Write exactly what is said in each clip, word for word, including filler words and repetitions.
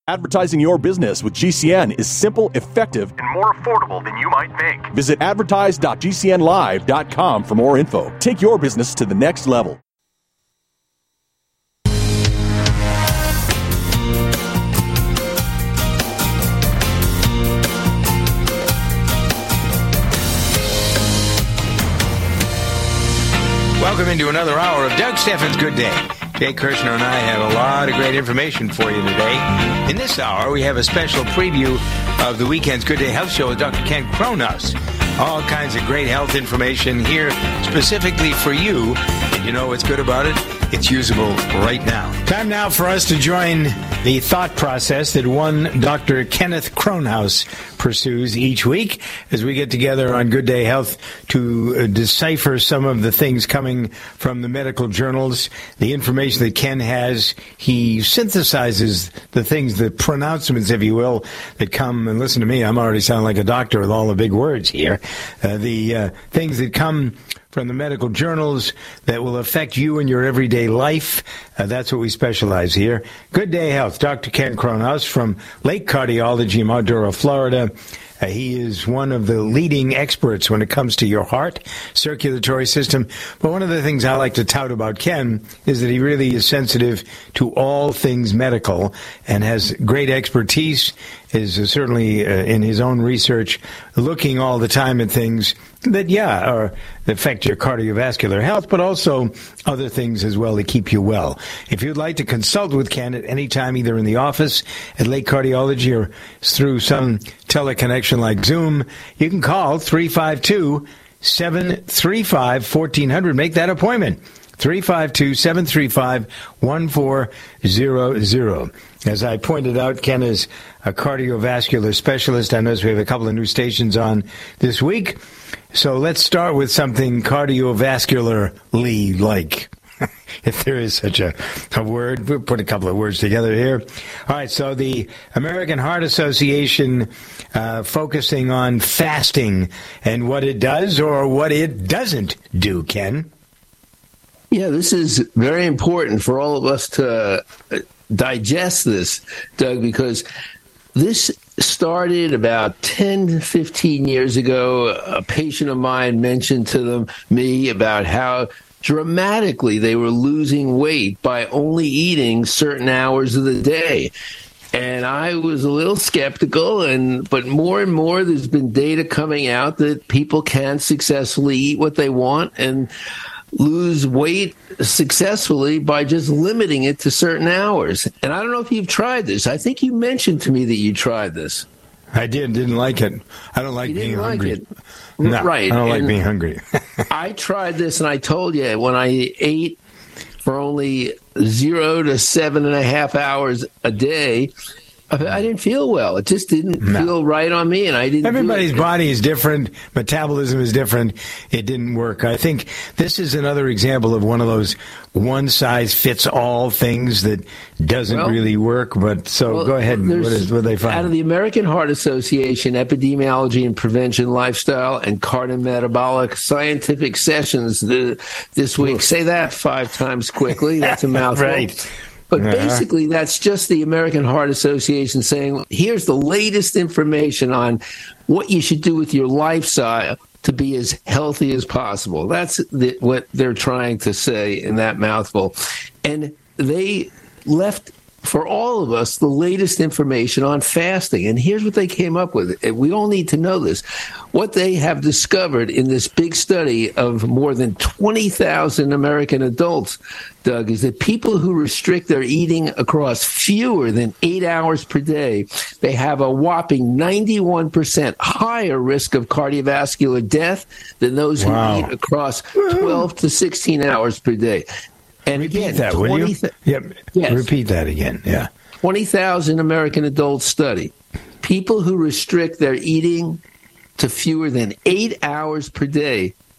Advertising your business with G C N is simple, effective, and more affordable than you might think. Visit advertise dot g c n live dot com for more info. Take your business to the next level. Welcome into another hour of Doug Steffens' Good Day. Jay Kirshner and I have a lot of great information for you today. In this hour, we have a special preview of the weekend's Good Day Health Show with Doctor Ken Kronhaus. All kinds of great health information here specifically for you. And you know what's good about it? It's usable right now. Time now for us to join the thought process that one Doctor Kenneth Kronhaus pursues each week as we get together on Good Day Health to uh, decipher some of the things coming from the medical journals, the information that Ken has. He synthesizes the things, the pronouncements, if you will, that come, and listen to me, I'm already sounding like a doctor with all the big words here, uh, the uh, things that come from the medical journals that will affect you in your everyday life. Uh, that's what we specialize here. Good Day Health. Doctor Ken Kronhaus from Lake Cardiology in Maduro, Florida. Uh, he is one of the leading experts when it comes to your heart, circulatory system. But one of the things I like to tout about Ken is that he really is sensitive to all things medical and has great expertise, is uh, certainly uh, in his own research looking all the time at things that, yeah, are, affect your cardiovascular health, but also other things as well that keep you well. If you'd like to consult with Ken at any time, either in the office at Lake Cardiology or through some teleconnection like Zoom, you can call three five two, seven three five, one four zero zero. Make that appointment. three five two, seven three five, one four zero zero. As I pointed out, Ken is a cardiovascular specialist. I notice we have a couple of new stations on this week. So let's start with something cardiovascularly like, if there is such a, a word. We'll put a couple of words together here. All right, so the American Heart Association uh, focusing on fasting and what it does or what it doesn't do, Ken. Yeah, this is very important for all of us to digest this, Doug, because this started about ten, fifteen years ago. A patient of mine mentioned to them, me about how dramatically they were losing weight by only eating certain hours of the day. And I was a little skeptical, and but more and more there's been data coming out that people can successfully eat what they want and lose weight successfully by just limiting it to certain hours. And I don't know if you've tried this. I think you mentioned to me that you tried this. I did. Didn't like it. I don't like you being didn't hungry. Like it. No, right. I don't and like being hungry. I tried this, and I told you, when I ate for only zero to seven and a half hours a day, I didn't feel well. It just didn't no. feel right on me, and I didn't. Everybody's body is different. Metabolism is different. It didn't work. I think this is another example of one of those one-size-fits-all things that doesn't well, really work. But so well, go ahead. What is what they find? Out of the American Heart Association Epidemiology and Prevention Lifestyle and Cardiometabolic Scientific Sessions the, this week. Say that five times quickly. That's a mouthful. Right. But basically, that's just the American Heart Association saying, here's the latest information on what you should do with your lifestyle to be as healthy as possible. That's the, what they're trying to say in that mouthful. And they left for all of us the latest information on fasting. And here's what they came up with. We all need to know this. What they have discovered in this big study of more than twenty thousand American adults, Doug, is that people who restrict their eating across fewer than eight hours per day, they have a whopping ninety-one percent higher risk of cardiovascular death than those who wow. eat across twelve to sixteen hours per day. And repeat again, that, will you? Th- yep. Yes. Repeat that again. Yeah. twenty thousand American adults study. People who restrict their eating to fewer than eight hours per day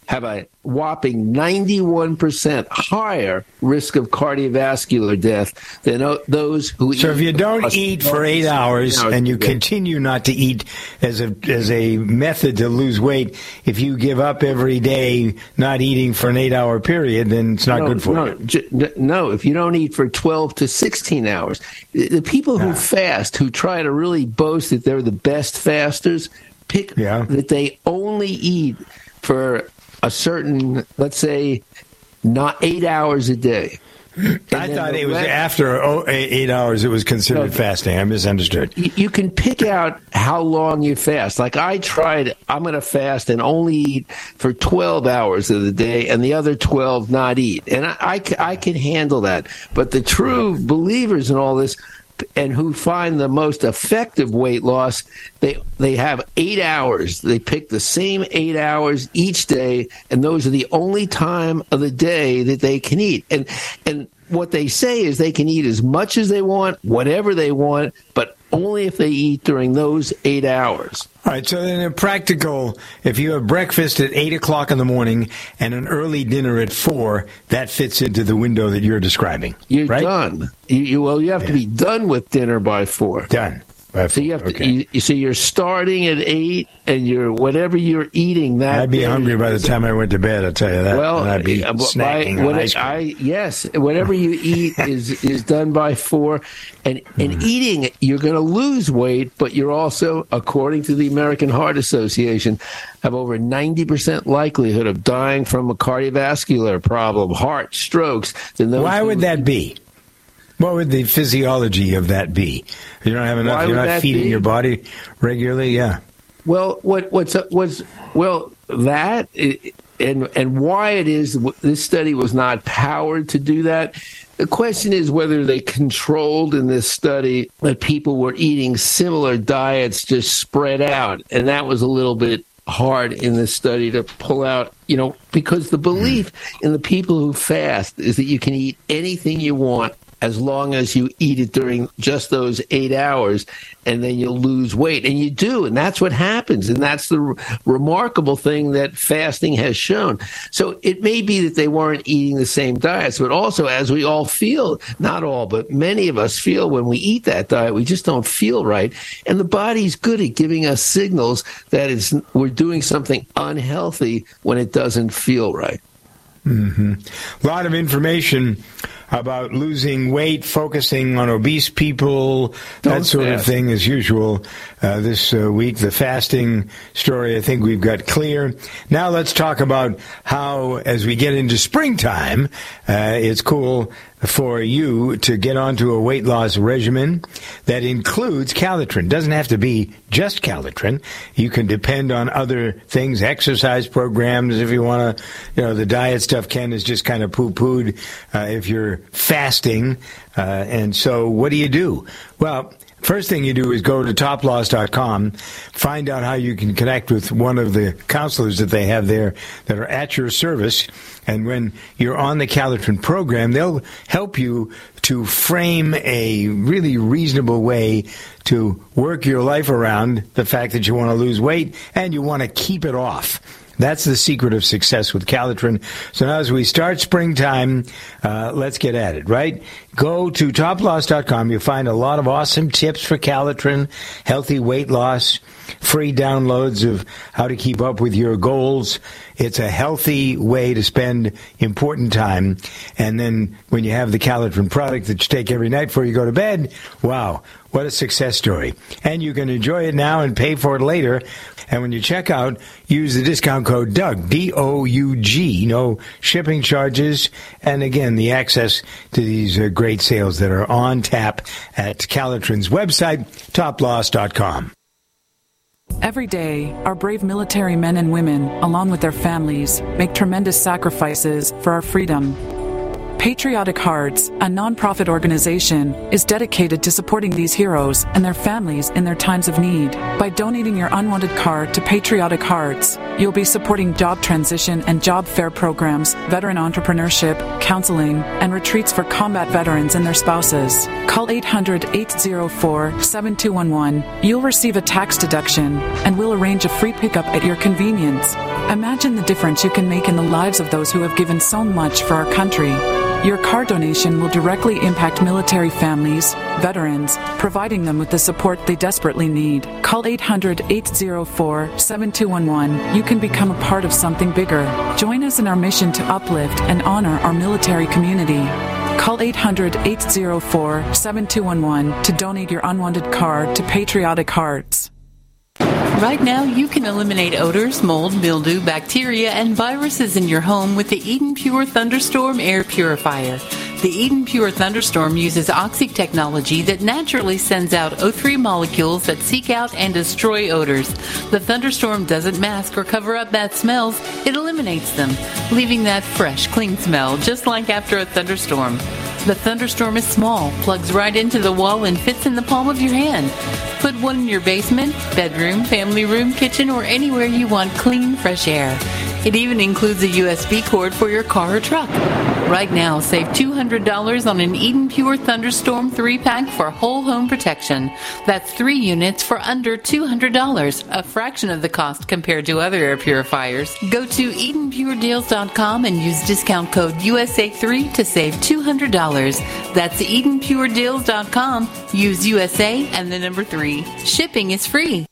have a whopping ninety-one percent higher risk of cardiovascular death than o- those who so eat. So if you don't eat for eight hours and you continue not to eat as a as a method to lose weight, if you give up every day not eating for an eight-hour period, then it's not no, good for no, you. J- no, if you don't eat for twelve to sixteen hours, the people who yeah. fast, who try to really boast that they're the best fasters, pick yeah. that they only eat for a certain, let's say, not eight hours a day. And I thought it was rest, after oh, eight hours it was considered no, fasting. I misunderstood. You, you can pick out how long you fast. Like I tried, I'm going to fast and only eat for twelve hours of the day and the other twelve not eat. And I, I, I can handle that. But the true believers in all this and who find the most effective weight loss, they they have eight hours. They pick the same eight hours each day, and those are the only time of the day that they can eat. And and what they say is they can eat as much as they want, whatever they want, but only if they eat during those eight hours. All right, so then in practical, if you have breakfast at eight o'clock in the morning and an early dinner at four, that fits into the window that you're describing, You're right? done. You, you, well, you have yeah. to be done with dinner by four. Done. So you have to. Okay. You, you, so you're starting at eight, and you're whatever you're eating that. I'd be day, hungry by the time I went to bed. I'll tell you that. Well, and I'd be uh, snacking by, on ice cream. I, yes, whatever you eat is is done by four, and and mm. eating you're going to lose weight, but you're also, according to the American Heart Association, have over ninety percent likelihood of dying from a cardiovascular problem, heart, strokes. Than those Why would that be? What would the physiology of that be? You don't have enough. Why you're not feeding be? your body regularly. Yeah. Well, what what's what's well that and and why it is this study was not powered to do that. The question is whether they controlled in this study that people were eating similar diets just spread out, and that was a little bit hard in this study to pull out, you know, because the belief in the people who fast is that you can eat anything you want as long as you eat it during just those eight hours, and then you'll lose weight. And you do, and that's what happens. And that's the re- remarkable thing that fasting has shown. So it may be that they weren't eating the same diets, but also, as we all feel, not all, but many of us feel when we eat that diet, we just don't feel right. And the body's good at giving us signals that it's, we're doing something unhealthy when it doesn't feel right. Mm-hmm. A lot of information about losing weight, focusing on obese people, Don't that sort fast. of thing as usual uh, this uh, week. The fasting story, I think we've got clear. Now let's talk about how, as we get into springtime, uh, it's cool for you to get onto a weight loss regimen that includes Calitrin. Doesn't have to be just Calitrin. You can depend on other things, exercise programs if you want to. You know, the diet stuff, Ken, is just kind of poo-pooed uh, if you're fasting. Uh, and so what do you do? Well, first thing you do is go to top loss dot com, find out how you can connect with one of the counselors that they have there that are at your service. And when you're on the Calitrin program, they'll help you to frame a really reasonable way to work your life around the fact that you want to lose weight and you want to keep it off. That's the secret of success with Calitrin. So now as we start springtime, uh, let's get at it, right? Go to top loss dot com. You'll find a lot of awesome tips for Calitrin, healthy weight loss, free downloads of how to keep up with your goals. It's a healthy way to spend important time. And then when you have the Calitrin product that you take every night before you go to bed, wow, what a success story. And you can enjoy it now and pay for it later. And when you check out, use the discount code Doug, D O U G, no shipping charges. And again, the access to these uh, great sales that are on tap at Calitrin's website, top loss dot com. Every day, our brave military men and women, along with their families, make tremendous sacrifices for our freedom. Patriotic Hearts, a nonprofit organization, is dedicated to supporting these heroes and their families in their times of need. By donating your unwanted card to Patriotic Hearts, you'll be supporting job transition and job fair programs, veteran entrepreneurship, counseling, and retreats for combat veterans and their spouses. Call eight hundred, eight oh four, seven two one one. You'll receive a tax deduction, and we'll arrange a free pickup at your convenience. Imagine the difference you can make in the lives of those who have given so much for our country. Your car donation will directly impact military families, veterans, providing them with the support they desperately need. Call eight hundred, eight oh four, seven two one one. You can become a part of something bigger. Join us in our mission to uplift and honor our military community. Call eight hundred, eight oh four, seven two one one to donate your unwanted card to Patriotic Hearts. Right now, you can eliminate odors, mold, mildew, bacteria, and viruses in your home with the Eden Pure Thunderstorm Air Purifier. The Eden Pure Thunderstorm uses Oxy technology that naturally sends out O three molecules that seek out and destroy odors. The Thunderstorm doesn't mask or cover up bad smells, it eliminates them, leaving that fresh, clean smell, just like after a thunderstorm. The Thunderstorm is small, plugs right into the wall, and fits in the palm of your hand. Put one in your basement, bedroom, family room, kitchen, or anywhere you want clean, fresh air. It even includes a U S B cord for your car or truck. Right now, save two hundred dollars on an Eden Pure Thunderstorm three pack for whole home protection. That's three units for under two hundred dollars, a fraction of the cost compared to other air purifiers. Go to Eden Pure Deals dot com and use discount code U S A three to save two hundred dollars. That's Eden Pure Deals dot com. Use U S A and the number three. Shipping is free.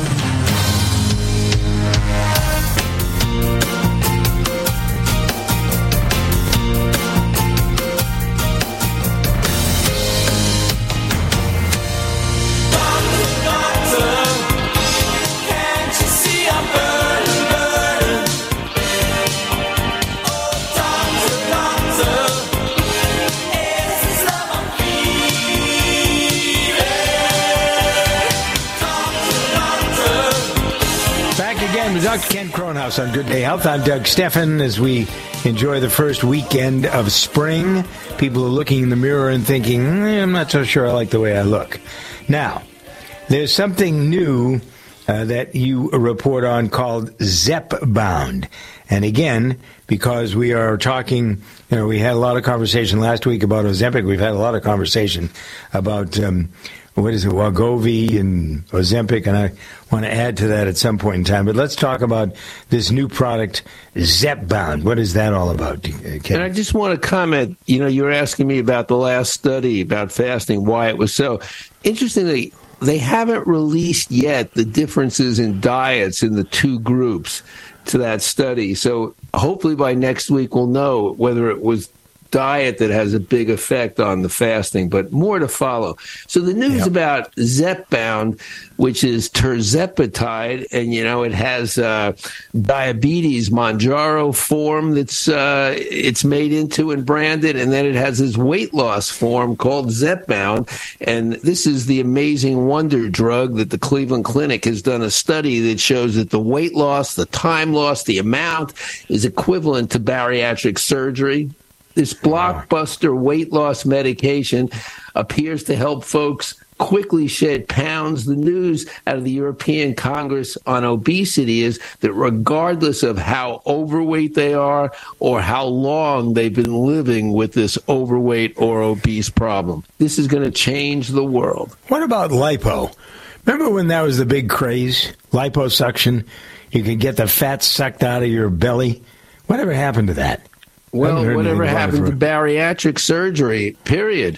Doctor Ken Kronhaus on Good Day Health. I'm Doug Steffen. As we enjoy the first weekend of spring, people are looking in the mirror and thinking, eh, I'm not so sure I like the way I look. Now, there's something new uh, that you report on called Zepbound. And again, because we are talking, you know, we had a lot of conversation last week about Ozempic. We've had a lot of conversation about um, what is it, Wegovy and Ozempic, and I want to add to that at some point in time. But let's talk about this new product, Zepbound. What is that all about, Ken? And I just want to comment, you know, you were asking me about the last study about fasting, why it was so. Interestingly, they haven't released yet the differences in diets in the two groups to that study. So hopefully by next week we'll know whether it was diet that has a big effect on the fasting, but more to follow. So the news yep. about Zepbound, which is tirzepatide, and, you know, it has uh, diabetes Mounjaro form that's uh, it's made into and branded, and then it has this weight loss form called Zepbound, and this is the amazing wonder drug that the Cleveland Clinic has done a study that shows that the weight loss, the time loss, the amount is equivalent to bariatric surgery. This blockbuster weight loss medication appears to help folks quickly shed pounds. The news out of the European Congress on Obesity is that regardless of how overweight they are or how long they've been living with this overweight or obese problem, this is going to change the world. What about lipo? Remember when that was the big craze? Liposuction? You could get the fat sucked out of your belly? Whatever happened to that? Well, whatever happened to bariatric surgery, period.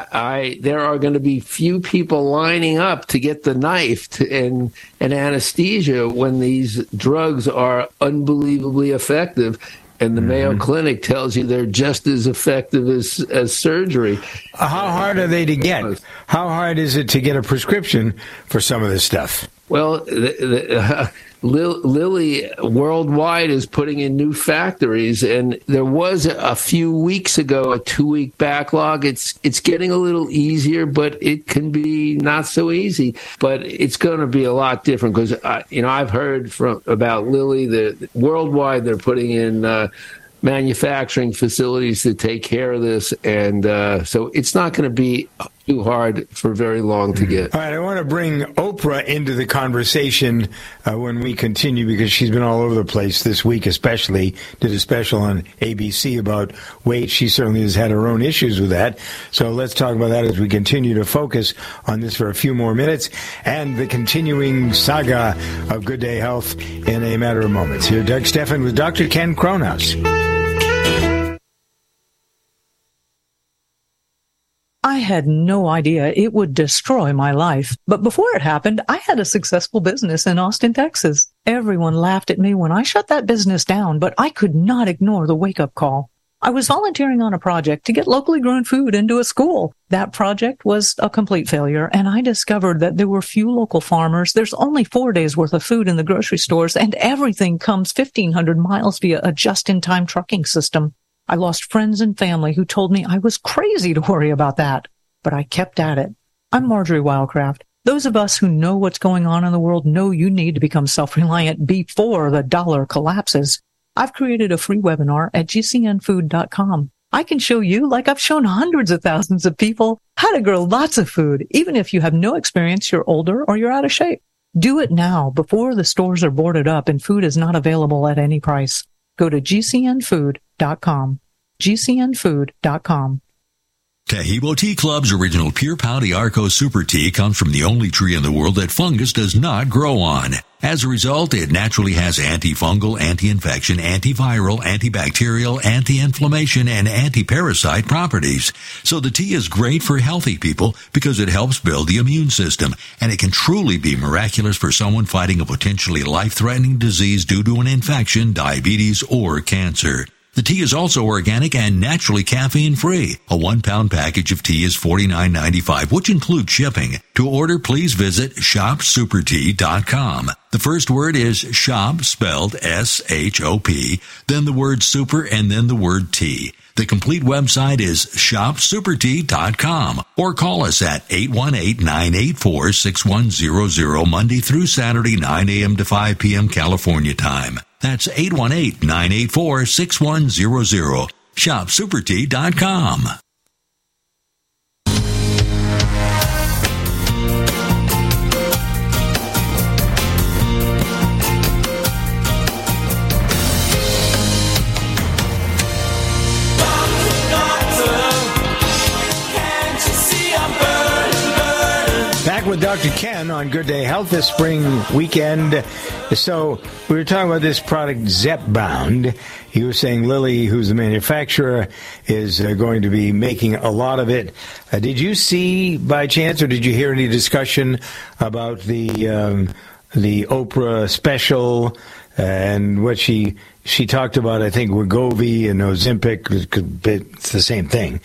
I there are going to be few people lining up to get the knife to, and, and anesthesia when these drugs are unbelievably effective. And the mm-hmm. Mayo Clinic tells you they're just as effective as, as surgery. How hard are they to get? How hard is it to get a prescription for some of this stuff? Well, the, the, uh, Lilly worldwide is putting in new factories, and there was a few weeks ago a two-week backlog. It's it's getting a little easier, but it can be not so easy. But it's going to be a lot different because uh, you know I've heard from about Lilly that worldwide they're putting in uh, manufacturing facilities to take care of this, and uh, so it's not going to be too hard for very long to get. All right, I want to bring Oprah into the conversation uh, when we continue, because she's been all over the place this week, especially did a special on A B C about weight. She certainly has had her own issues with that. So let's talk about that as we continue to focus on this for a few more minutes and the continuing saga of Good Day Health in a matter of moments. Here, Doug Stephan with Doctor Ken Kronhaus. I had no idea it would destroy my life. But before it happened, I had a successful business in Austin, Texas. Everyone laughed at me when I shut that business down, but I could not ignore the wake-up call. I was volunteering on a project to get locally grown food into a school. That project was a complete failure, and I discovered that there were few local farmers. There's only four days worth of food in the grocery stores, and everything comes fifteen hundred miles via a just-in-time trucking system. I lost friends and family who told me I was crazy to worry about that, but I kept at it. I'm Marjorie Wildcraft. Those of us who know what's going on in the world know you need to become self-reliant before the dollar collapses. I've created a free webinar at G C N food dot com. I can show you, like I've shown hundreds of thousands of people, how to grow lots of food, even if you have no experience, you're older, or you're out of shape. Do it now before the stores are boarded up and food is not available at any price. Go to G C N food dot com. G C N food dot com. Tahibo Tea Club's original Pure Pau d'Arco Super Tea comes from the only tree in the world that fungus does not grow on. As a result, it naturally has antifungal, anti-infection, antiviral, antibacterial, anti-inflammation, and anti-parasite properties. So the tea is great for healthy people because it helps build the immune system, and it can truly be miraculous for someone fighting a potentially life-threatening disease due to an infection, diabetes, or cancer. The tea is also organic and naturally caffeine-free. A one-pound package of tea is forty-nine ninety-five, which includes shipping. To order, please visit shop super tea dot com. The first word is shop, spelled S H O P, then the word super, and then the word tea. The complete website is shop super tea dot com, or call us at eight one eight, nine eight four, six one zero zero Monday through Saturday, nine a.m. to five p.m. California time. That's eight one eight, nine eight four, six one zero zero. shop super tea dot com. With Doctor Ken on Good Day Health this spring weekend. So we were talking about this product, Zepbound. He was saying Lilly, who's the manufacturer, is uh, going to be making a lot of it. Uh, did you see, by chance, or did you hear any discussion about the um, the Oprah special uh, and what she she talked about? I think Wegovy and Ozempic, it's the same thing.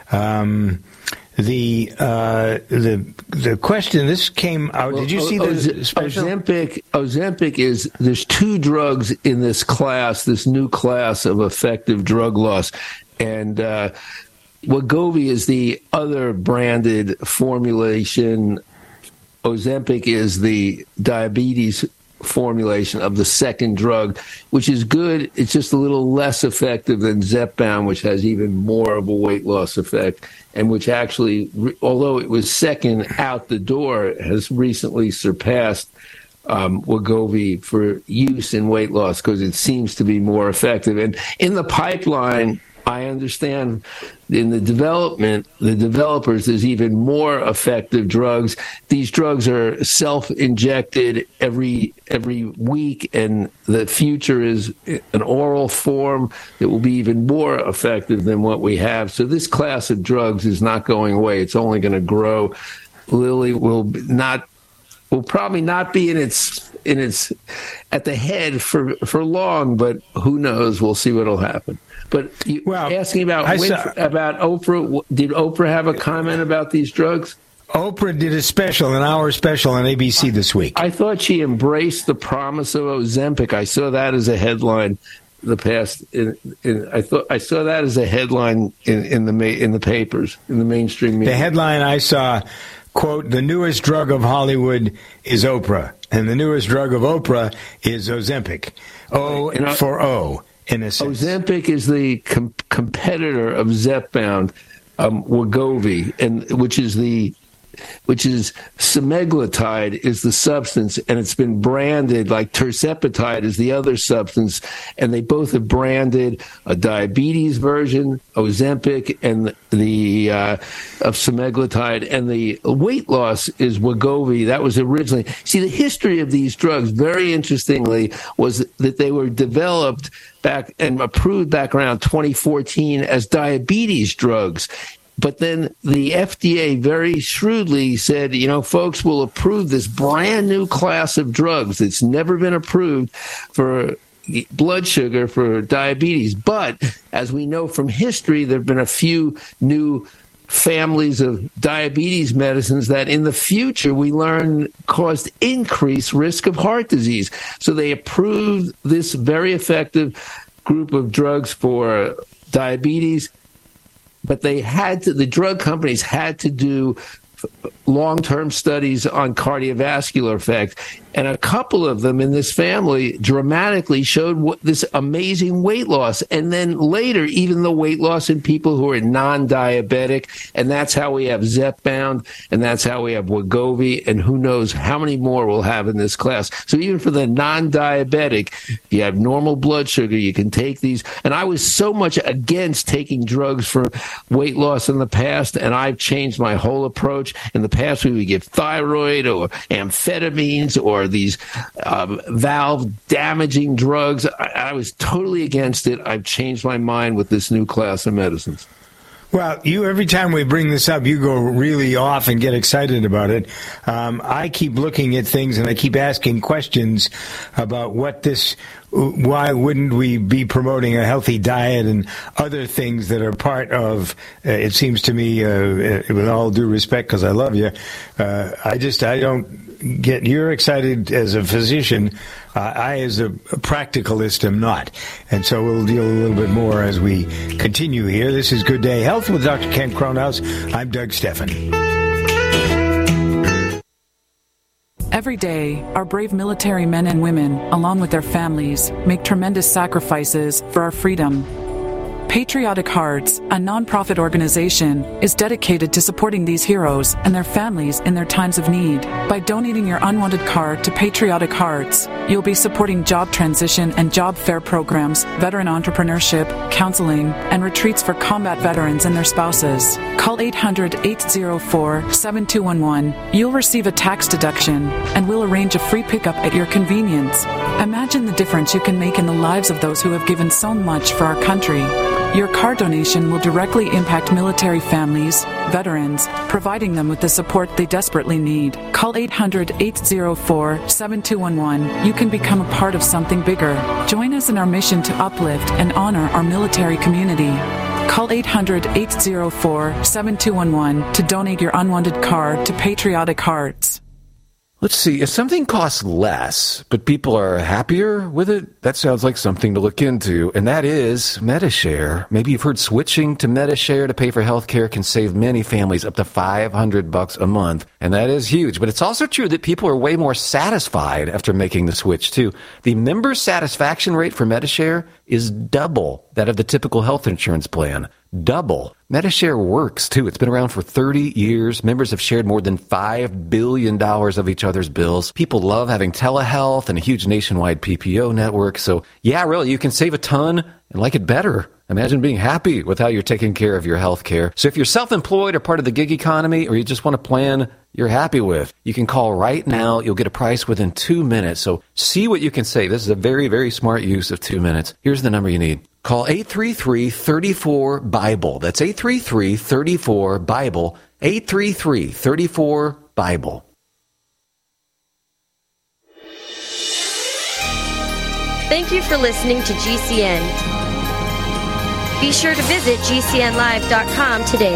Um, The uh, the the question, this came out. Well, did you see the Oz- special? Ozempic? Ozempic is, there's two drugs in this class, this new class of effective drug loss, and uh, Wegovy is the other branded formulation. Ozempic is the diabetes formulation of the second drug, which is good. It's just a little less effective than Zepbound, which has even more of a weight loss effect, and which actually, although it was second out the door, has recently surpassed um, Wegovy for use in weight loss because it seems to be more effective. And in the pipeline, I understand in the development, the developers, there's even more effective drugs. These drugs are self-injected every every week, and the future is an oral form that will be even more effective than what we have. So this class of drugs is not going away. It's only going to grow. Lilly will not will probably not be in its in its at the head for for long, but who knows? We'll see what'll happen. But you, well, asking about Winfrey, about Oprah, did Oprah have a comment about these drugs? Oprah did a special, an hour special on A B C this week. I thought she embraced the promise of Ozempic. I saw that as a headline. The past, in, in, I thought I saw that as a headline in, in the in the papers, in the mainstream media. The headline I saw, quote, "The newest drug of Hollywood is Oprah, and the newest drug of Oprah is Ozempic." O for O. in a sense. Ozempic is the com- competitor of Zepbound, um, Wegovy, and which is the which is semaglutide is the substance, and it's been branded like tirzepatide is the other substance, and they both have branded a diabetes version, Ozempic, and the uh, of semaglutide, and the weight loss is Wegovy. That was originally. See, the history of these drugs, very interestingly, was that they were developed back and approved back around twenty fourteen as diabetes drugs. But then the F D A very shrewdly said, you know, folks, will approve this brand new class of drugs that's never been approved for blood sugar for diabetes. But as we know from history, there have been a few new families of diabetes medicines that in the future we learn caused increased risk of heart disease. So they approved this very effective group of drugs for diabetes. But they had to, the drug companies had to do long-term studies on cardiovascular effects. And a couple of them in this family dramatically showed what, this amazing weight loss. And then later, even the weight loss in people who are non-diabetic. And that's how we have Zepbound, and that's how we have Wegovy, and who knows how many more we'll have in this class. So even for the non-diabetic, if you have normal blood sugar, you can take these. And I was so much against taking drugs for weight loss in the past, and I've changed my whole approach. In the past, we would give thyroid or amphetamines or these um, valve-damaging drugs. I, I was totally against it. I've changed my mind with this new class of medicines. Well, you every time we bring this up, you go really off and get excited about it. Um, I keep looking at things and I keep asking questions about what this, why wouldn't we be promoting a healthy diet and other things that are part of, uh, it seems to me, uh, with all due respect, because I love you, uh, I just, I don't get, you're excited as a physician. Uh, I, as a, a practicalist, am not. And so we'll deal a little bit more as we continue here. This is Good Day Health with Doctor Ken Kronhaus. I'm Doug Steffen. Every day, our brave military men and women, along with their families, make tremendous sacrifices for our freedom. Patriotic Hearts, a nonprofit organization, is dedicated to supporting these heroes and their families in their times of need. By donating your unwanted card to Patriotic Hearts, you'll be supporting job transition and job fair programs, veteran entrepreneurship, counseling, and retreats for combat veterans and their spouses. Call eight hundred, eight oh four, seven two one one. You'll receive a tax deduction, and we'll arrange a free pickup at your convenience. Imagine the difference you can make in the lives of those who have given so much for our country. Your car donation will directly impact military families, veterans, providing them with the support they desperately need. Call eight hundred, eight oh four, seven two one one. You can become a part of something bigger. Join us in our mission to uplift and honor our military community. Call eight hundred, eight oh four, seven two one one to donate your unwanted card to Patriotic Hearts. Let's see, if something costs less, but people are happier with it, that sounds like something to look into, and that is Medi-Share. Maybe you've heard switching to Medi-Share to pay for health care can save many families up to five hundred bucks a month, and that is huge. But it's also true that people are way more satisfied after making the switch, too. The member satisfaction rate for Medi-Share is double that of the typical health insurance plan. Double. Medi-Share works, too. It's been around for thirty years. Members have shared more than five billion dollars of each other's bills. People love having telehealth and a huge nationwide P P O network. So, yeah, really, you can save a ton and like it better. Imagine being happy with how you're taking care of your health care. So if you're self-employed or part of the gig economy, or you just want a plan you're happy with, you can call right now. You'll get a price within two minutes. So see what you can save. This is a very, very smart use of two minutes. Here's the number you need. Call eight three three, three four, BIBLE. That's eight three three, three four, BIBLE. eight three three, three four, BIBLE. Thank you for listening to G C N. Be sure to visit G C N live dot com today.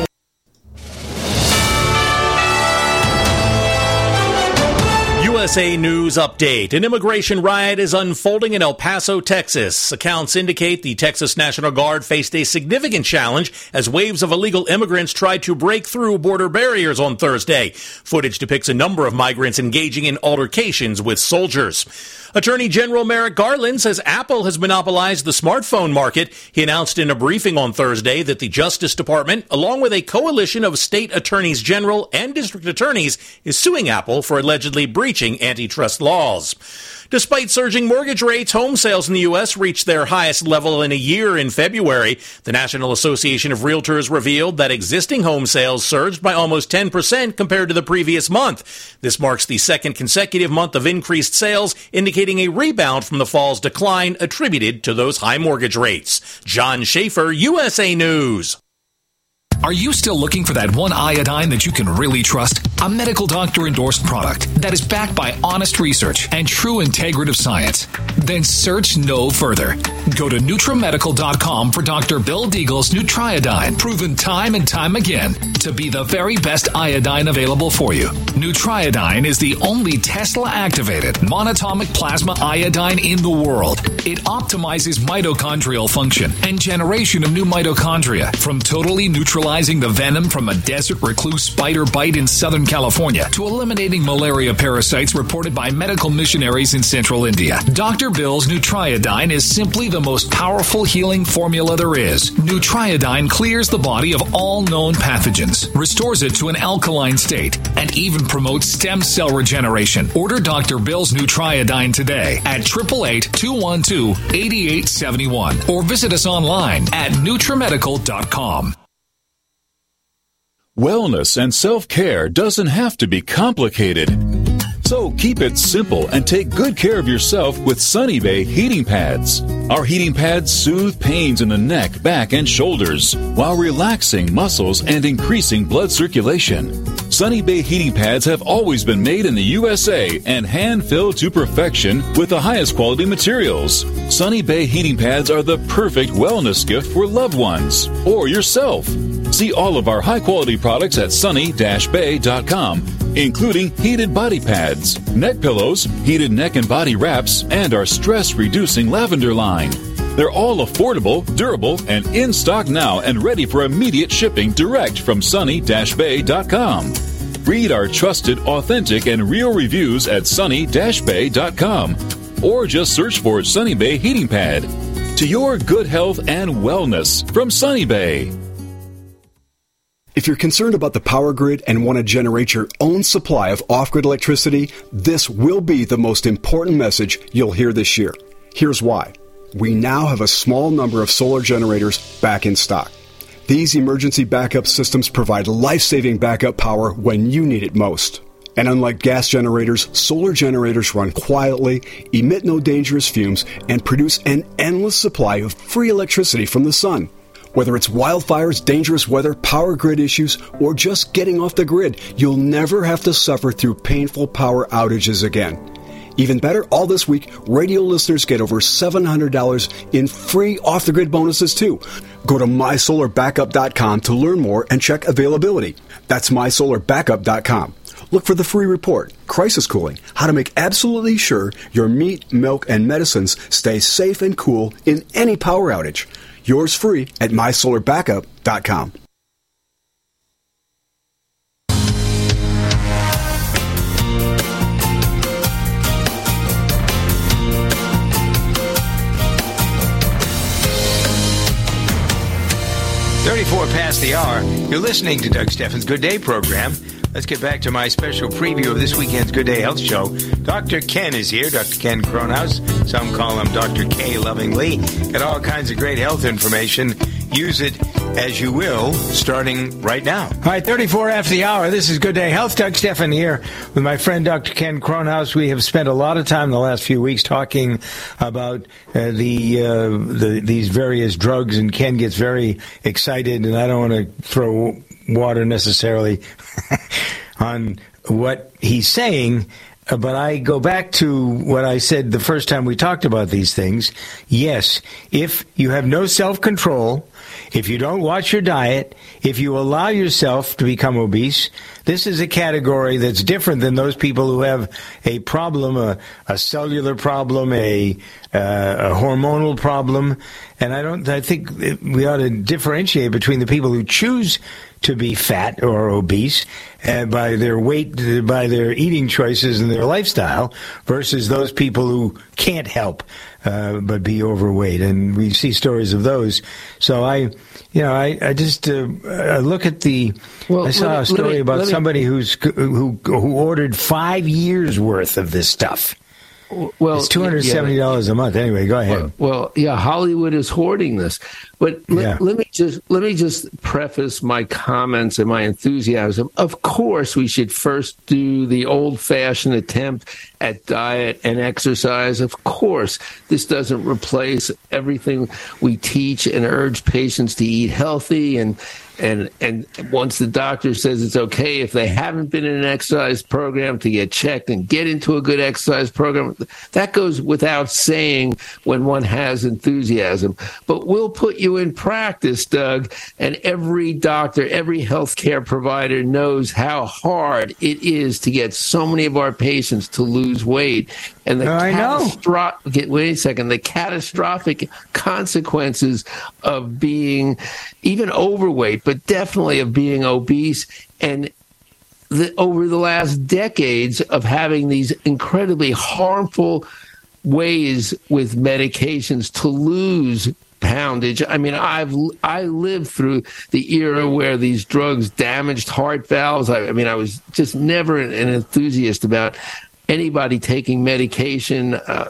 U S A News Update. An immigration riot is unfolding in El Paso, Texas. Accounts indicate the Texas National Guard faced a significant challenge as waves of illegal immigrants tried to break through border barriers on Thursday. Footage depicts a number of migrants engaging in altercations with soldiers. Attorney General Merrick Garland says Apple has monopolized the smartphone market. He announced in a briefing on Thursday that the Justice Department, along with a coalition of state attorneys general and district attorneys, is suing Apple for allegedly breaching antitrust laws. Despite surging mortgage rates, home sales in the U S reached their highest level in a year in February. The National Association of Realtors revealed that existing home sales surged by almost ten percent compared to the previous month. This marks the second consecutive month of increased sales, indicating a rebound from the fall's decline attributed to those high mortgage rates. John Schaefer, U S A News. Are you still looking for that one iodine that you can really trust? A medical doctor-endorsed product that is backed by honest research and true integrative science? Then search no further. Go to Nutramedical dot com for Doctor Bill Deagle's Nutriodine, proven time and time again to be the very best iodine available for you. Nutriodine is the only Tesla-activated monatomic plasma iodine in the world. It optimizes mitochondrial function and generation of new mitochondria from totally neutralizing the venom from a desert recluse spider bite in Southern California to eliminating malaria parasites reported by medical missionaries in central India. Doctor Bill's Nutriodine is simply the most powerful healing formula there is. Nutriodine clears the body of all known pathogens, restores it to an alkaline state, and even promotes stem cell regeneration. Order Doctor Bill's Nutriodine today at eight eight eight, two one two, eight eight seven one or visit us online at Nutramedical dot com. Wellness and self-care doesn't have to be complicated. So keep it simple and take good care of yourself with Sunny Bay heating pads. Our heating pads soothe pains in the neck, back, and shoulders while relaxing muscles and increasing blood circulation. Sunny Bay heating pads have always been made in the U S A and hand-filled to perfection with the highest quality materials. Sunny Bay heating pads are the perfect wellness gift for loved ones or yourself. See all of our high-quality products at sunny dash bay dot com, including heated body pads, neck pillows, heated neck and body wraps, and our stress-reducing lavender line. They're all affordable, durable, and in stock now and ready for immediate shipping direct from sunny dash bay dot com. Read our trusted, authentic, and real reviews at sunny dash bay dot com or just search for Sunny Bay Heating Pad. To your good health and wellness from Sunny Bay. If you're concerned about the power grid and want to generate your own supply of off-grid electricity, this will be the most important message you'll hear this year. Here's why. We now have a small number of solar generators back in stock. These emergency backup systems provide life-saving backup power when you need it most. And unlike gas generators, solar generators run quietly, emit no dangerous fumes, and produce an endless supply of free electricity from the sun. Whether it's wildfires, dangerous weather, power grid issues, or just getting off the grid, you'll never have to suffer through painful power outages again. Even better, all this week, radio listeners get over seven hundred dollars in free off-the-grid bonuses, too. Go to my solar backup dot com to learn more and check availability. That's my solar backup dot com. Look for the free report, Crisis Cooling, how to make absolutely sure your meat, milk, and medicines stay safe and cool in any power outage. Yours free at my solar backup dot com. thirty-four past the hour. You're listening to Doug Steffens' Good Day program. Let's get back to my special preview of this weekend's Good Day Health Show. Doctor Ken is here, Doctor Ken Kronhaus. Some call him Doctor K lovingly. Got all kinds of great health information. Use it as you will, starting right now. All right, thirty-four after the hour. This is Good Day Health. Doug Steffen here with my friend Doctor Ken Kronhaus. We have spent a lot of time the last few weeks talking about uh, the, uh, the these various drugs, and Ken gets very excited, and I don't want to throw water necessarily on what he's saying, but I go back to what I said the first time we talked about these things. Yes, if you have no self-control, if you don't watch your diet, if you allow yourself to become obese, this is a category that's different than those people who have a problem, a, a cellular problem, a, uh, a hormonal problem. And I don't. I think we ought to differentiate between the people who choose to be fat or obese uh, by their weight, by their eating choices and their lifestyle, versus those people who can't help uh, but be overweight. And we see stories of those. So I, you know, I, I just uh, I look at the. Well, I saw me, a story me, about somebody who's who who ordered five years worth of this stuff. Well, it's two hundred seventy dollars yeah. a month. Anyway, go ahead. Well, well, yeah, Hollywood is hoarding this. But let, yeah. let me just let me just preface my comments and my enthusiasm. Of course, we should first do the old-fashioned attempt at diet and exercise. Of course, this doesn't replace everything we teach and urge patients to eat healthy. And and and once the doctor says it's okay if they haven't been in an exercise program to get checked and get into a good exercise program, that goes without saying when one has enthusiasm. But we'll put you in practice, Doug, and every doctor, every healthcare provider knows how hard it is to get so many of our patients to lose weight. And the no, I know. Get, wait a second. The catastrophic consequences of being even overweight, but definitely of being obese, and the, over the last decades of having these incredibly harmful ways with medications to lose poundage. I mean, I've I lived through the era where these drugs damaged heart valves. I, I mean, I was just never an, an enthusiast about anybody taking medication, uh,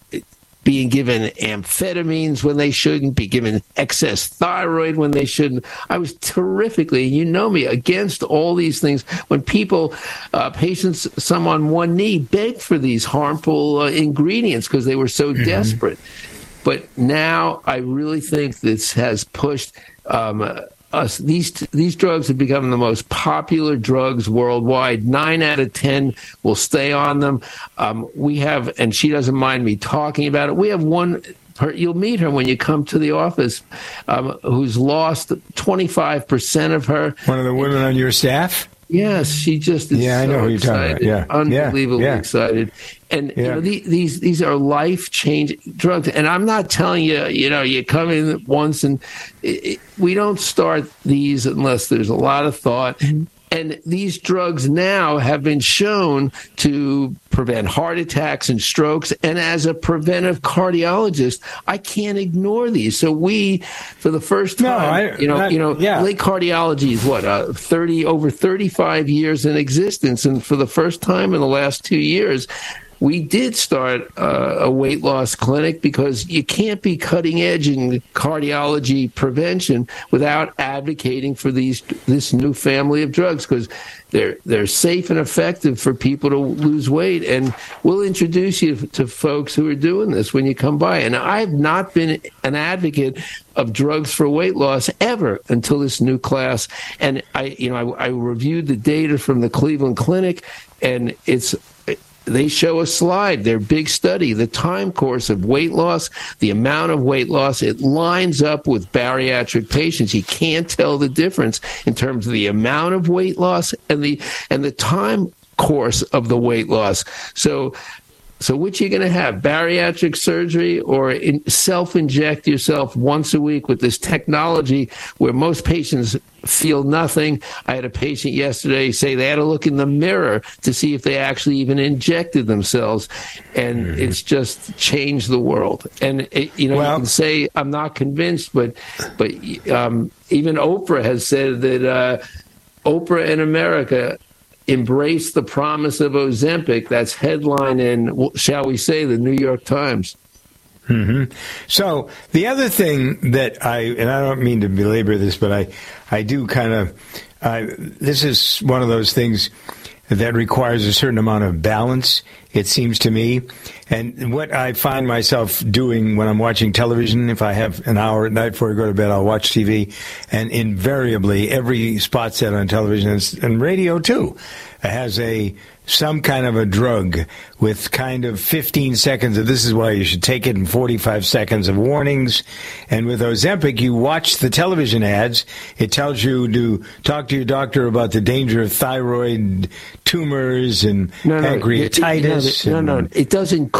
being given amphetamines when they shouldn't, be given excess thyroid when they shouldn't. I was terrifically, you know me, against all these things. When people, uh, patients, some on one knee, begged for these harmful uh, ingredients because they were so mm-hmm. desperate. But now I really think this has pushed um, us. These these drugs have become the most popular drugs worldwide. Nine out of ten will stay on them. Um, we have, and she doesn't mind me talking about it, we have one, her, you'll meet her when you come to the office, um, who's lost twenty-five percent of her. One of the women on your staff? Yes, she just is yeah, I know so who you're excited, talking about. Yeah. Unbelievably yeah. excited. And yeah. you know, the, these these are life-changing drugs. And I'm not telling you, you know, you come in once and it, it, we don't start these unless there's a lot of thought. And these drugs now have been shown to prevent heart attacks and strokes. And as a preventive cardiologist, I can't ignore these. So we, for the first time, no, I, you know, not, you know, yeah. Lake Cardiology is what, uh, thirty over thirty-five years in existence, and for the first time in the last two years. We did start uh, a weight loss clinic because you can't be cutting edge in cardiology prevention without advocating for these this new family of drugs, because they're they're safe and effective for people to lose weight. And we'll introduce you to folks who are doing this when you come by. And I've not been an advocate of drugs for weight loss ever until this new class. And I, you know, I, I reviewed the data from the Cleveland Clinic, and it's. They show a slide, their big study, the time course of weight loss, the amount of weight loss. It lines up with bariatric patients. You can't tell the difference in terms of the amount of weight loss and the and the time course of the weight loss. So, so which are you going to have, bariatric surgery or in, self-inject yourself once a week with this technology where most patients feel nothing? I had a patient yesterday say they had to look in the mirror to see if they actually even injected themselves, and mm-hmm. it's just changed the world. And it, you know, well, you can say I'm not convinced, but but um, even Oprah has said that uh, Oprah in America embrace the promise of Ozempic. That's headline in, shall we say, the New York Times. Mm-hmm. So the other thing that I, and I don't mean to belabor this, but I, I do kind of, uh, this is one of those things that requires a certain amount of balance, it seems to me. And what I find myself doing when I'm watching television, if I have an hour at night before I go to bed, I'll watch T V. And invariably, every spot set on television and radio, too, has a some kind of a drug with kind of fifteen seconds of this is why you should take it and forty-five seconds of warnings. And with Ozempic, you watch the television ads. It tells you to talk to your doctor about the danger of thyroid tumors and no, no, pancreatitis. It, no, no, no, it doesn't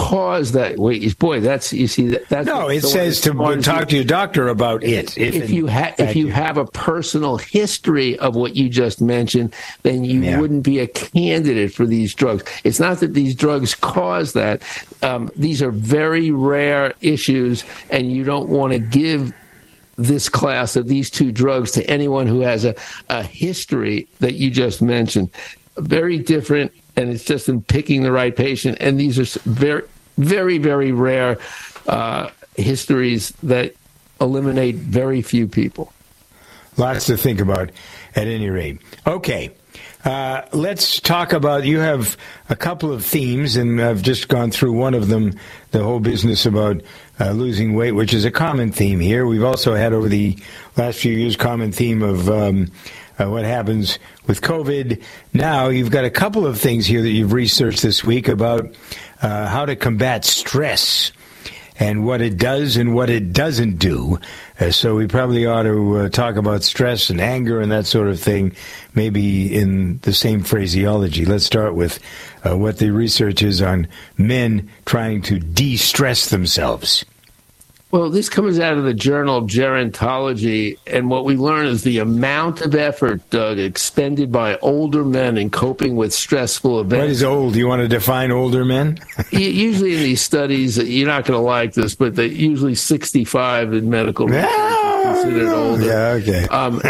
cause that weight. Boy, that's you see that. That's no, it says to talk to your doctor about it. If, if you have if you have a personal history of what you just mentioned, then you yeah. wouldn't be a candidate for these drugs. It's not that these drugs cause that. Um, these are very rare issues, and you don't want to give this class of these two drugs to anyone who has a, a history that you just mentioned. Very different, and it's just in picking the right patient. And these are very, very, very rare uh, histories that eliminate very few people. Lots to think about at any rate. Okay. Uh, let's talk about, you have a couple of themes, and I've just gone through one of them, the whole business about uh, losing weight, which is a common theme here. We've also had over the last few years common theme of um, uh, what happens with COVID. Now you've got a couple of things here that you've researched this week about uh, how to combat stress and what it does and what it doesn't do. Uh, so we probably ought to uh, talk about stress and anger and that sort of thing, maybe in the same phraseology. Let's start with uh, what the research is on men trying to de-stress themselves. Well, this comes out of the Journal of Gerontology, and what we learn is the amount of effort, Doug, expended by older men in coping with stressful events. What is old? Do you want to define older men? Usually in these studies, you're not going to like this, but they usually sixty-five in medical research is considered older. Yeah, okay. Um,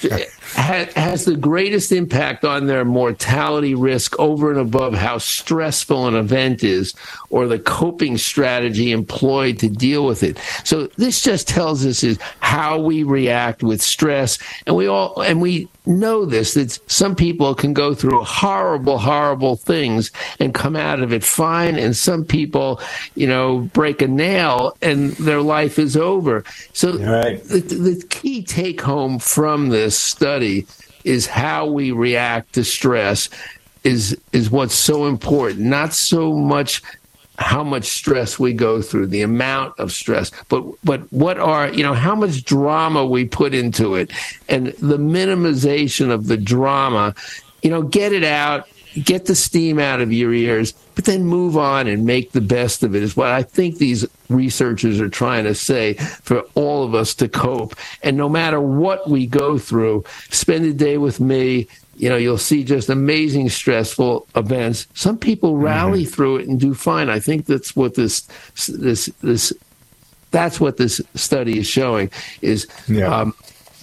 has the greatest impact on their mortality risk over and above how stressful an event is or the coping strategy employed to deal with it. So this just tells us is how we react with stress. And we all, and we know this, that some people can go through horrible, horrible things and come out of it fine. And some people, you know, break a nail and their life is over. So right. the, the key take home from this study is how we react to stress is is what's so important, not so much how much stress we go through, the amount of stress, but but what are, you know, how much drama we put into it and the minimization of the drama. You know, get it out, get the steam out of your ears, but then move on and make the best of it is what I think these researchers are trying to say for all of us to cope. And no matter what we go through, spend a day with me. You know, you'll see just amazing stressful events. Some people rally mm-hmm. through it and do fine. I think that's what this this this that's what this study is showing is yeah. um,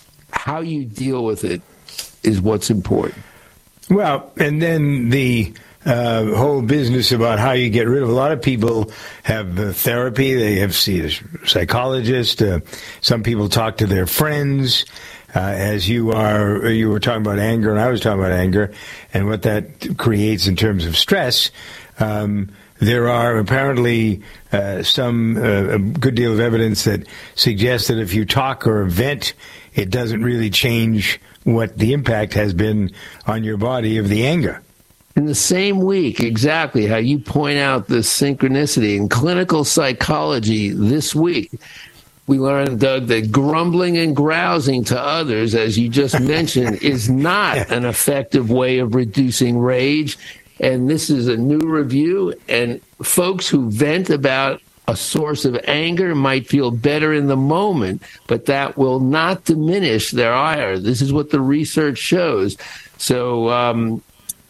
how you deal with it is what's important. Well, and then the uh, whole business about how you get rid of a lot of people have uh, therapy. They have see a psychologist. Uh, some people talk to their friends. Uh, as you are, you were talking about anger, and I was talking about anger, and what that creates in terms of stress. Um, there are apparently uh, some uh, a good deal of evidence that suggests that if you talk or vent, it doesn't really change what the impact has been on your body of the anger. In the same week, exactly how you point out this synchronicity in clinical psychology this week, we learned, Doug, that grumbling and grousing to others, as you just mentioned, is not an effective way of reducing rage. And this is a new review, and folks who vent about a source of anger might feel better in the moment, but that will not diminish their ire. This is what the research shows. So um,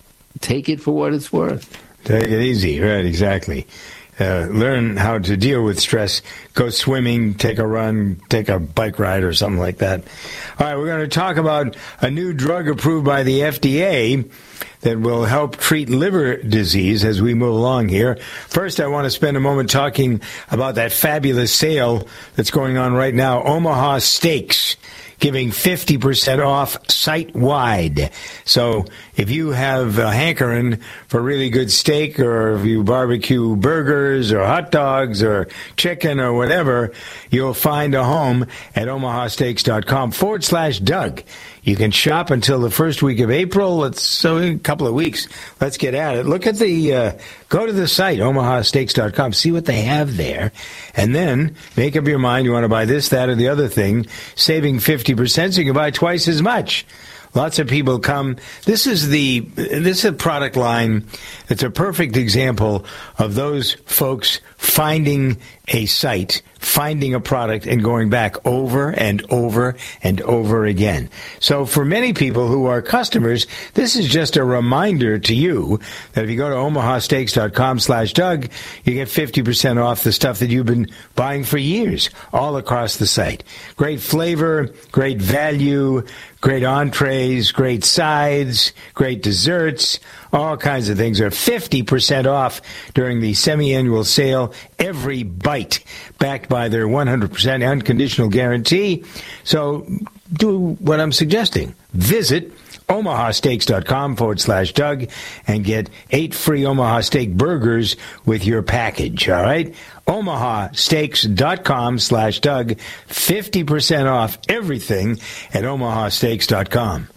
take it for what it's worth. Take it easy, right, exactly. Uh, learn how to deal with stress. Go swimming, take a run, take a bike ride or something like that. All right, we're going to talk about a new drug approved by the F D A that will help treat liver disease as we move along here. First, I want to spend a moment talking about that fabulous sale that's going on right now, Omaha Steaks, giving fifty percent off site-wide. So if you have a hankering for really good steak, or if you barbecue burgers or hot dogs or chicken or whatever, you'll find a home at omahasteaks.com forward slash Doug. You can shop until the first week of April. Let's, so in a couple of weeks, let's get at it. Look at the, uh, go to the site, omahasteaks dot com, see what they have there, and then make up your mind you want to buy this, that, or the other thing, saving fifty percent so you can buy twice as much. Lots of people come. This is the this is a product line that's a perfect example of those folks finding a site, finding a product, and going back over and over and over again. So for many people who are customers, this is just a reminder to you that if you go to omaha steaks dot com slash Doug, you get fifty percent off the stuff that you've been buying for years, all across the site. Great flavor, great value, great entrees, great sides, great desserts, all kinds of things are fifty percent off during the semi-annual sale. Every bite backed by their one hundred percent unconditional guarantee. So do what I'm suggesting. Visit omaha steaks dot com forward slash Doug and get eight free Omaha Steak burgers with your package, all right? omaha steaks dot com slash Doug, fifty percent off everything at omaha steaks dot com.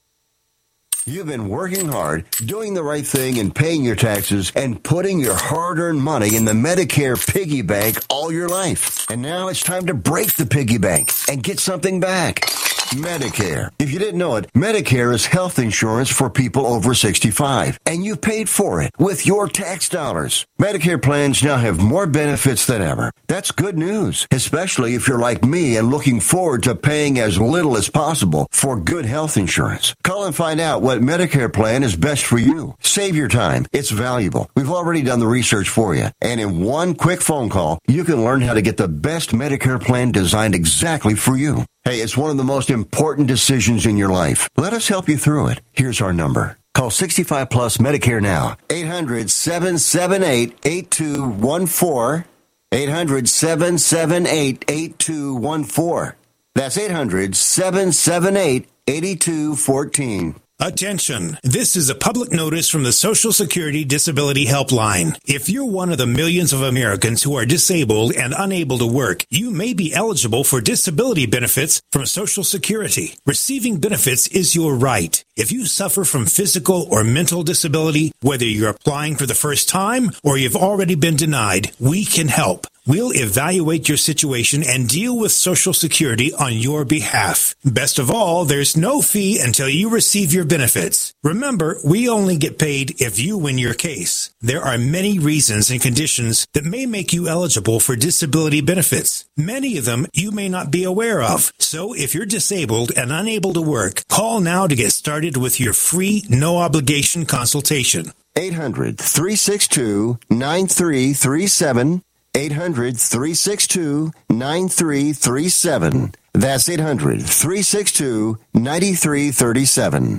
You've been working hard, doing the right thing, and paying your taxes, and putting your hard-earned money in the Medicare piggy bank all your life. And now it's time to break the piggy bank and get something back. Medicare. If you didn't know it, Medicare is health insurance for people over sixty-five, and you paid for it with your tax dollars. Medicare plans now have more benefits than ever. That's good news, especially if you're like me and looking forward to paying as little as possible for good health insurance. Call and find out what Medicare plan is best for you. Save your time. It's valuable. We've already done the research for you, and in one quick phone call, you can learn how to get the best Medicare plan designed exactly for you. Hey, it's one of the most important decisions in your life. Let us help you through it. Here's our number. Call sixty-five plus Medicare now. eight hundred, seven seven eight, eight two one four. eight hundred, seven seven eight, eight two one four. That's eight hundred, seven seven eight, eight two one four. Attention! This is a public notice from the Social Security Disability Helpline. If you're one of the millions of Americans who are disabled and unable to work, you may be eligible for disability benefits from Social Security. Receiving benefits is your right. If you suffer from physical or mental disability, whether you're applying for the first time or you've already been denied, we can help. We'll evaluate your situation and deal with Social Security on your behalf. Best of all, there's no fee until you receive your benefits. Remember, we only get paid if you win your case. There are many reasons and conditions that may make you eligible for disability benefits. Many of them you may not be aware of. So if you're disabled and unable to work, call now to get started with your free, no-obligation consultation. eight hundred, three six two, nine three three seven. eight hundred, three six two, nine three three seven. That's eight hundred, three six two, nine three three seven.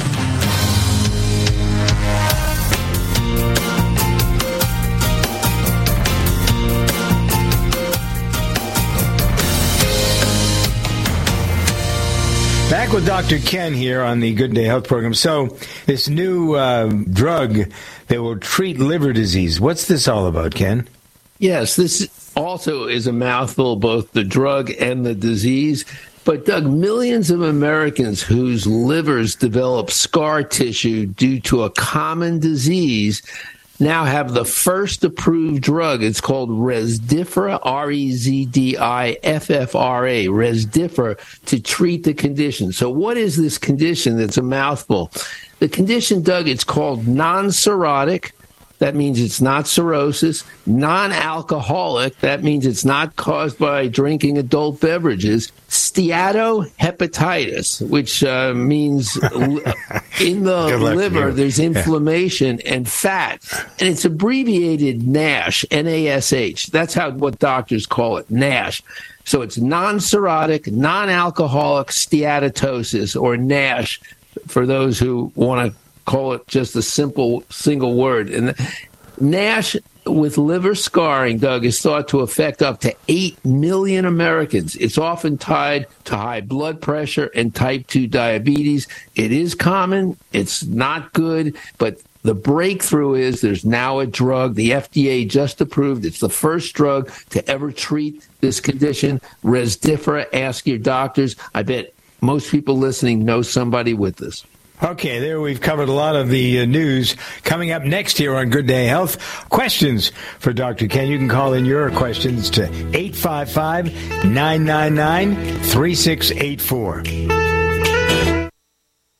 Back with Doctor Ken here on the Good Day Health program. So, this new uh, drug that will treat liver disease, what's this all about, Ken? Yes, this also is a mouthful, both the drug and the disease. But, Doug, millions of Americans whose livers develop scar tissue due to a common disease now have the first approved drug. It's called Rezdiffra, R E Z D I F F R A, Rezdiffra, to treat the condition. So what is this condition that's a mouthful? The condition, Doug, it's called non-cirrhotic. That means it's not cirrhosis. Non-alcoholic, that means it's not caused by drinking adult beverages. Steatohepatitis, which uh, means in the liver there's inflammation yeah. and fat. And it's abbreviated NASH, N A S H. That's how what doctors call it, NASH. So it's non-cirrhotic, non-alcoholic steatosis, or NASH, for those who want to call it just a simple single word. And NASH with liver scarring, Doug, is thought to affect up to eight million Americans. It's often tied to high blood pressure and type two diabetes. It is common. It's not good, but the breakthrough is there's now a drug the F D A just approved. It's the first drug to ever treat this condition, Rezdiffra. Ask your doctors. I bet most people listening know somebody with this. Okay, there we've covered a lot of the uh, news. Coming up next here on Good Day Health, questions for Doctor Ken. You can call in your questions to eight five five, nine nine nine, three six eight four.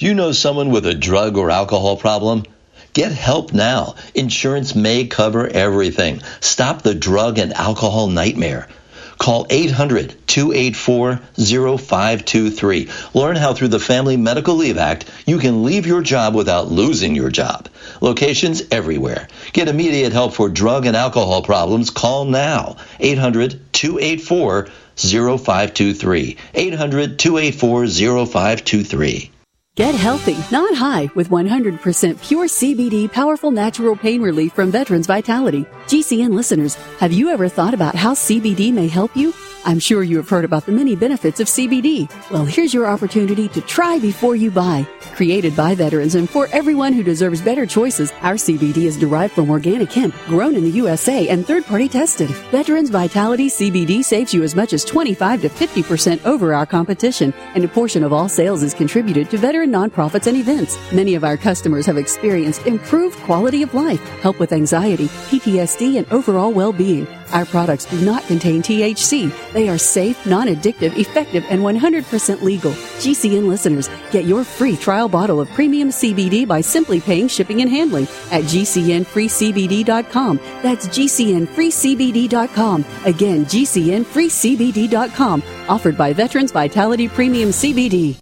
Do you know someone with a drug or alcohol problem? Get help now. Insurance may cover everything. Stop the drug and alcohol nightmare. Call eight hundred, two eight four, zero five two three. Learn how through the Family Medical Leave Act you can leave your job without losing your job. Locations everywhere. Get immediate help for drug and alcohol problems. Call now. eight hundred, two eight four, zero five two three. eight hundred, two eight four, zero five two three. Get healthy, not high, with one hundred percent pure C B D powerful natural pain relief from Veterans Vitality. G C N listeners, have you ever thought about how C B D may help you? I'm sure you have heard about the many benefits of C B D. Well, here's your opportunity to try before you buy. Created by veterans and for everyone who deserves better choices, our C B D is derived from organic hemp, grown in the U S A and third-party tested. Veterans Vitality C B D saves you as much as twenty-five to fifty percent over our competition, and a portion of all sales is contributed to veteran nonprofits and events. Many of our customers have experienced improved quality of life, help with anxiety, P T S D, and overall well-being. Our products do not contain T H C. They are safe, non-addictive, effective, and one hundred percent legal. G C N listeners, get your free trial bottle of premium C B D by simply paying shipping and handling at G C N free C B D dot com. That's G C N free C B D dot com. Again, G C N free C B D dot com. Offered by Veterans Vitality Premium C B D.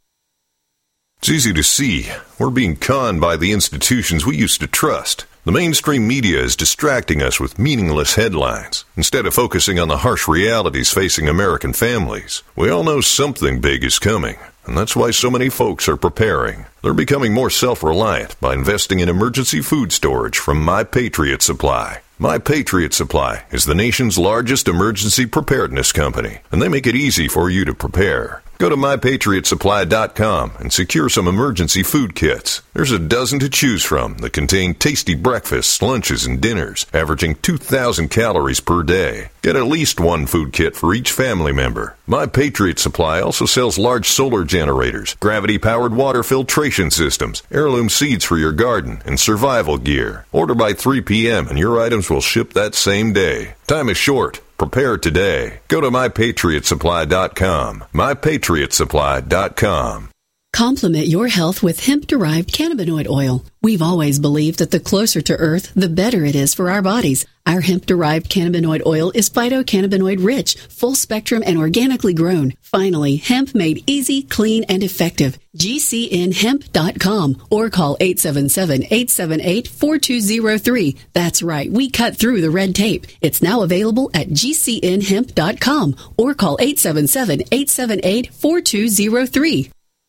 It's easy to see. We're being conned by the institutions we used to trust. The mainstream media is distracting us with meaningless headlines instead of focusing on the harsh realities facing American families. We all know something big is coming, and that's why so many folks are preparing. They're becoming more self-reliant by investing in emergency food storage from My Patriot Supply. My Patriot Supply is the nation's largest emergency preparedness company, and they make it easy for you to prepare. Go to my patriot supply dot com and secure some emergency food kits. There's a dozen to choose from that contain tasty breakfasts, lunches, and dinners, averaging two thousand calories per day. Get at least one food kit for each family member. My Patriot Supply also sells large solar generators, gravity-powered water filtration systems, heirloom seeds for your garden, and survival gear. Order by three p.m. and your items will ship that same day. Time is short. Prepare today. Go to my patriot supply dot com. my patriot supply dot com. Complement your health with hemp-derived cannabinoid oil. We've always believed that the closer to Earth, the better it is for our bodies. Our hemp-derived cannabinoid oil is phytocannabinoid-rich, full-spectrum, and organically grown. Finally, hemp made easy, clean, and effective. G C N hemp dot com or call eight seven seven, eight seven eight, four two zero three. That's right, we cut through the red tape. It's now available at G C N hemp dot com or call eight seven seven, eight seven eight, four two zero three.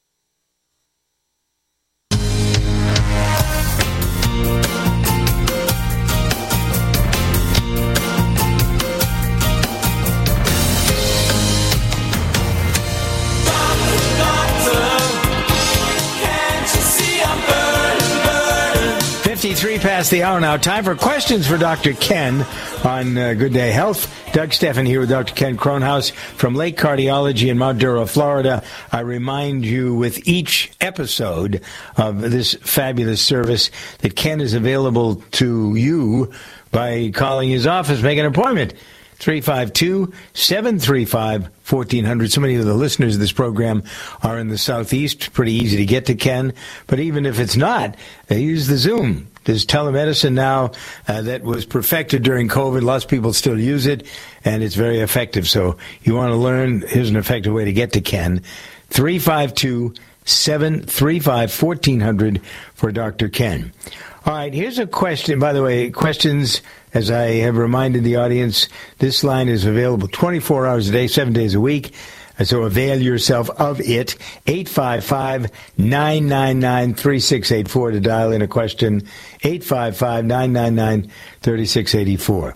fifty-three past the hour now. Time for questions for Doctor Ken on uh, Good Day Health. Doug Steffen here with Doctor Ken Kronhaus from Lake Cardiology in Mount Duro, Florida. I remind you with each episode of this fabulous service that Ken is available to you by calling his office. Make an appointment. three five two, seven three five, one four zero zero. So many of the listeners of this program are in the Southeast. Pretty easy to get to Ken. But even if it's not, they use the Zoom. There's telemedicine now uh, that was perfected during COVID. Lots of people still use it, and it's very effective. So you want to learn, here's an effective way to get to Ken. three five two, seven three five, one four zero zero for Doctor Ken. All right, here's a question. By the way, questions, as I have reminded the audience, this line is available twenty-four hours a day, seven days a week. So avail yourself of it. eight five five, nine nine nine, three six eight four to dial in a question. eight five five, nine nine nine, three six eight four.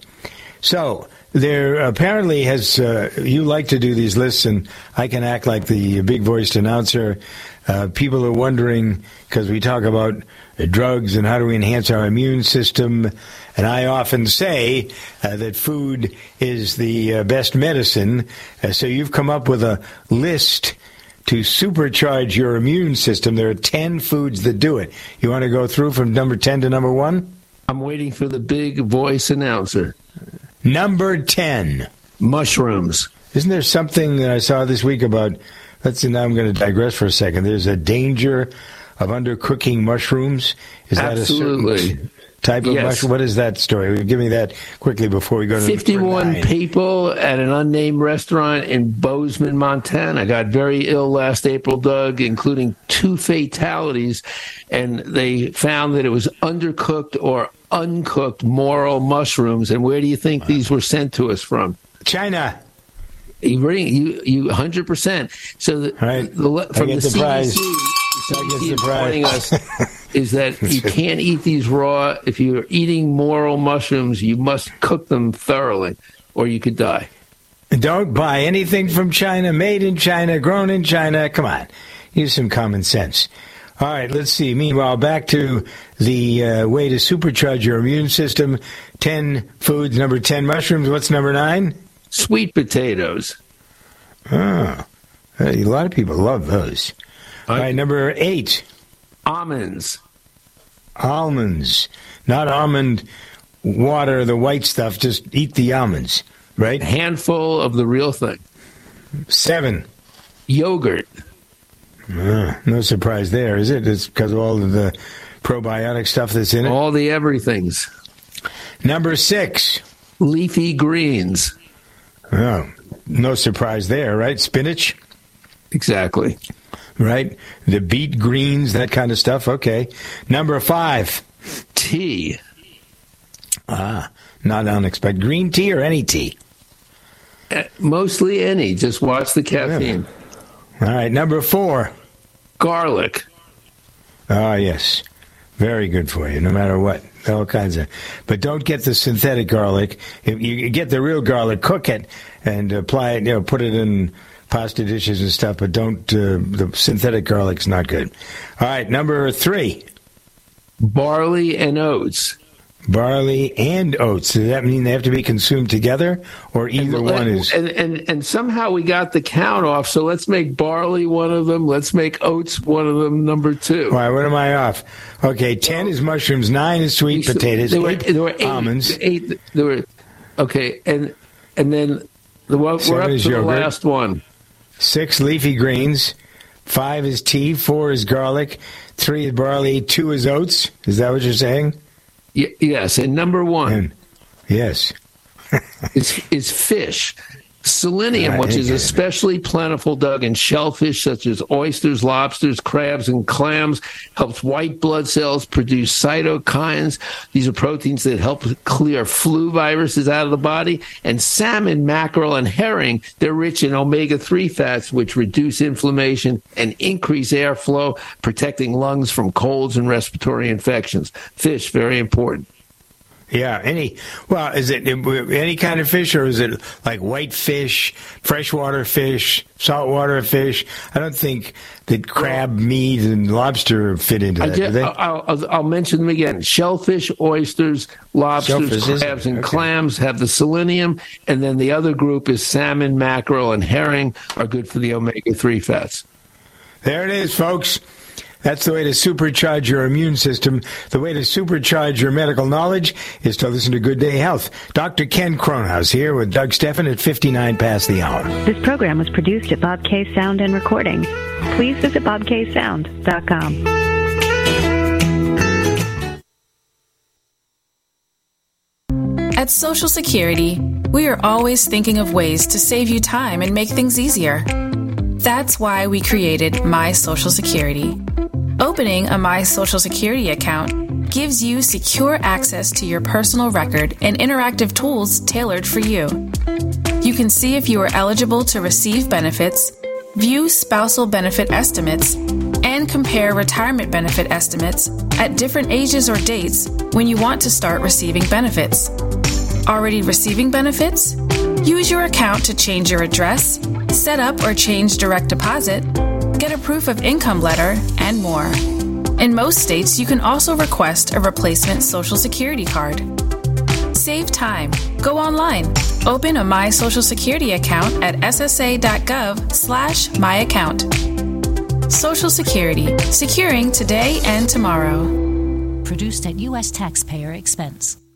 So there apparently has, uh, you like to do these lists, and I can act like the big-voiced announcer. Uh, people are wondering, because we talk about drugs and how do we enhance our immune system, and I often say uh, that food is the uh, best medicine. Uh, so you've come up with a list to supercharge your immune system. There are ten foods that do it. You want to go through from number ten to number one? I'm waiting for the big voice announcer. Number ten. Mushrooms. Isn't there something that I saw this week about, let's see, now I'm going to digress for a second. There's a danger of undercooking mushrooms? Is Absolutely. that a certain type of Yes. mushroom? What is that story? Give me that quickly before we go to fifty-one nine. people at an unnamed restaurant in Bozeman, Montana, got very ill last April, Doug, including two fatalities. And they found that it was undercooked or uncooked morel mushrooms. And where do you think these were sent to us from? China. You bring you you one hundred percent. So the, right. the, from I the get the C D C, prize. the I get C D C the prize. warning us is that you can't eat these raw. If you're eating morel mushrooms, you must cook them thoroughly, or you could die. Don't buy anything from China, made in China, grown in China. Come on, use some common sense. All right, let's see. Meanwhile, back to the uh, way to supercharge your immune system. Ten foods. Number ten, mushrooms. What's number nine? Sweet potatoes. Oh, a lot of people love those. All right, number eight. Almonds. Almonds. Not almond water, the white stuff. Just eat the almonds, right? A handful of the real thing. Seven. Yogurt. Uh, no surprise there, is it? It's because of all of the probiotic stuff that's in it? All the everythings. Number six. Leafy greens. Oh, no surprise there, right? Spinach? Exactly. Right? The beet greens, that kind of stuff. Okay. Number five. Tea. Ah, not unexpected. Green tea or any tea? Uh, mostly any. Just watch the caffeine. Yeah. All right. Number four. Garlic. Ah, yes. Very good for you, no matter what. All kinds of. But don't get the synthetic garlic. If you get the real garlic, cook it and apply it, you know, put it in pasta dishes and stuff, but don't, uh, the synthetic garlic's not good. All right, number three. Barley and oats. Barley and oats. Does that mean they have to be consumed together, or either and, one is? And, and and somehow we got the count off. So let's make barley one of them. Let's make oats one of them. Number two. All right, what am I off? Okay, ten is mushrooms, nine is sweet potatoes, there were, eight, there were eight almonds. Eight. There were okay, and and then the one we're up to the yogurt. last one. Six leafy greens. Five is tea. Four is garlic. Three is barley. Two is oats. Is that what you're saying? Y- yes, and number one. And, yes. is, is fish. Selenium, Right, which is okay. especially plentiful, Doug, in shellfish such as oysters, lobsters, crabs, and clams, helps white blood cells produce cytokines. These are proteins that help clear flu viruses out of the body. And salmon, mackerel, and herring, they're rich in omega three fats, which reduce inflammation and increase airflow, protecting lungs from colds and respiratory infections. Fish, very important. Yeah, any, well, is it any kind of fish, or is it like white fish, freshwater fish, saltwater fish? I don't think that crab meat and lobster fit into I that, just, do they? I'll, I'll, I'll mention them again. Shellfish, oysters, lobsters, Shellfish, is it? crabs, and Okay. clams have the selenium, and then the other group is salmon, mackerel, and herring are good for the omega three fats. There it is, folks. That's the way to supercharge your immune system. The way to supercharge your medical knowledge is to listen to Good Day Health. Doctor Ken Cronhaus here with Doug Steffen at fifty-nine past the hour. This program was produced at Bob K Sound and Recording. Please visit bob k sound dot com. At Social Security, we are always thinking of ways to save you time and make things easier. That's why we created My Social Security. Opening a My Social Security account gives you secure access to your personal record and interactive tools tailored for you. You can see if you are eligible to receive benefits, view spousal benefit estimates, and compare retirement benefit estimates at different ages or dates when you want to start receiving benefits. Already receiving benefits? Use your account to change your address, set up or change direct deposit, get a proof of income letter, and more. In most states, you can also request a replacement Social Security card. Save time. Go online. Open a My Social Security account at s s a dot gov slash my account. Social Security. Securing today and tomorrow. Produced at U S taxpayer expense.